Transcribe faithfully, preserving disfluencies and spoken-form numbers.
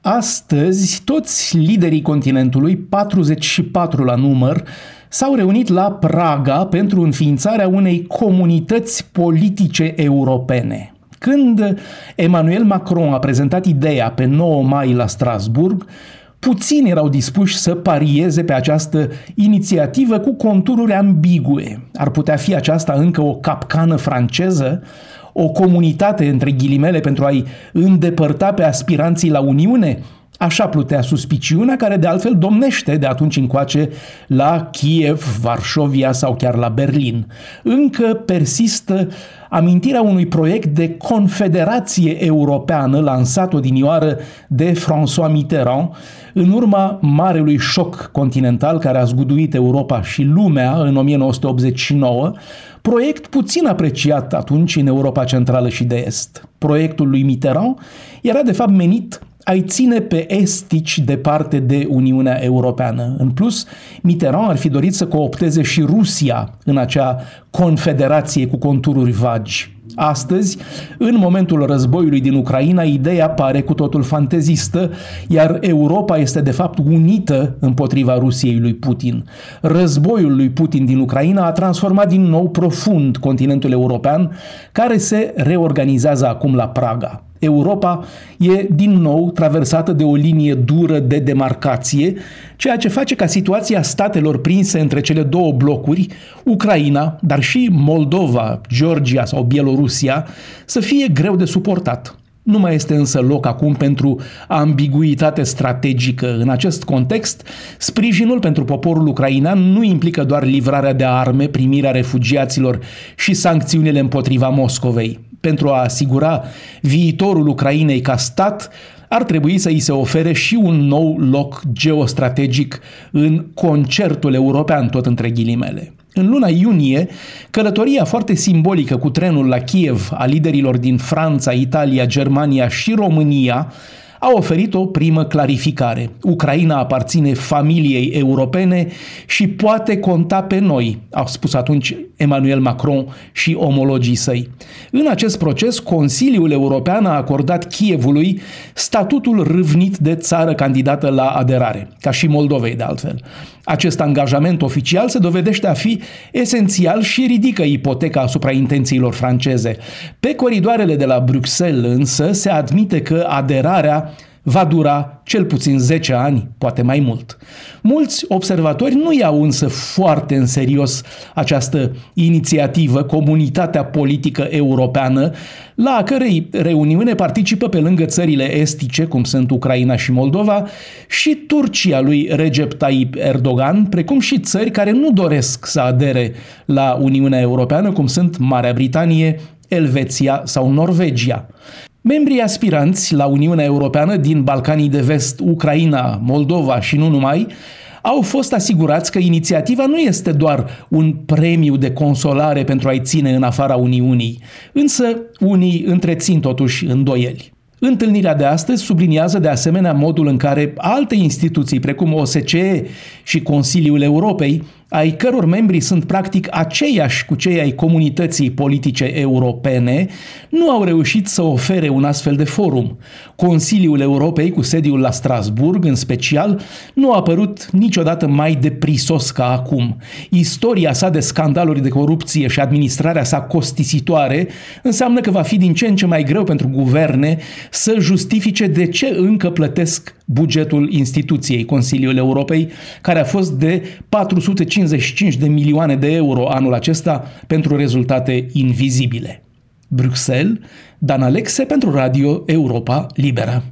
Astăzi, toți liderii continentului, patruzeci și patru la număr, s-au reunit la Praga pentru înființarea unei comunități politice europene. Când Emmanuel Macron a prezentat ideea pe nouă mai la Strasburg, puțini erau dispuși să parieze pe această inițiativă cu contururi ambigue. Ar putea fi aceasta încă o capcană franceză, o comunitate între ghilimele pentru a-i îndepărta pe aspiranții la Uniune? Așa plutea suspiciunea care de altfel domnește de atunci încoace la Kiev, Varșovia sau chiar la Berlin. Încă persistă amintirea unui proiect de confederație europeană lansat odinioară de François Mitterrand în urma marelui șoc continental care a zguduit Europa și lumea în o mie nouă sute optzeci și nouă, proiect puțin apreciat atunci în Europa Centrală și de Est. Proiectul lui Mitterrand era de fapt menit a-i ține pe estici departe de Uniunea Europeană. În plus, Mitterrand ar fi dorit să coopteze și Rusia în acea confederație cu contururi vagi. Astăzi, în momentul războiului din Ucraina, ideea pare cu totul fantezistă, iar Europa este de fapt unită împotriva Rusiei lui Putin. Războiul lui Putin din Ucraina a transformat din nou profund continentul european, care se reorganizează acum la Praga. Europa e din nou traversată de o linie dură de demarcație, ceea ce face ca situația statelor prinse între cele două blocuri, Ucraina, dar și Moldova, Georgia sau Bielorusia, să fie greu de suportat. Nu mai este însă loc acum pentru ambiguitate strategică. În acest context, sprijinul pentru poporul ucrainean nu implică doar livrarea de arme, primirea refugiaților și sancțiunile împotriva Moscovei. Pentru a asigura viitorul Ucrainei ca stat, ar trebui să îi se ofere și un nou loc geostrategic în concertul european, tot între ghilimele. În luna iunie, călătoria foarte simbolică cu trenul la Kiev a liderilor din Franța, Italia, Germania și România a oferit o primă clarificare. Ucraina aparține familiei europene și poate conta pe noi, au spus atunci Emmanuel Macron și omologii săi. În acest proces, Consiliul European a acordat Kievului statutul râvnit de țară candidată la aderare, ca și Moldovei de altfel. Acest angajament oficial se dovedește a fi esențial și ridică ipoteca asupra intențiilor franceze. Pe coridoarele de la Bruxelles însă se admite că aderarea va dura cel puțin zece ani, poate mai mult. Mulți observatori nu iau însă foarte în serios această inițiativă, Comunitatea Politică Europeană, la a cărei reuniune participă pe lângă țările estice, cum sunt Ucraina și Moldova, și Turcia lui Recep Tayyip Erdogan, precum și țări care nu doresc să adere la Uniunea Europeană, cum sunt Marea Britanie, Elveția sau Norvegia. Membrii aspiranți la Uniunea Europeană din Balcanii de Vest, Ucraina, Moldova și nu numai, au fost asigurați că inițiativa nu este doar un premiu de consolare pentru a-i ține în afara Uniunii, însă unii întrețin totuși îndoieli. Întâlnirea de astăzi subliniază de asemenea modul în care alte instituții, precum O S C E și Consiliul Europei, ai căror membri sunt practic aceiași cu cei ai comunității politice europene, nu au reușit să ofere un astfel de forum. Consiliul Europei, cu sediul la Strasburg în special, nu a părut niciodată mai deprisos ca acum. Istoria sa de scandaluri de corupție și administrarea sa costisitoare înseamnă că va fi din ce în ce mai greu pentru guverne să justifice de ce încă plătesc bugetul instituției Consiliul Europei, care a fost de patru sute cincizeci și cinci de milioane de euro anul acesta pentru rezultate invizibile. Bruxelles, Dan Alexe pentru Radio Europa Liberă.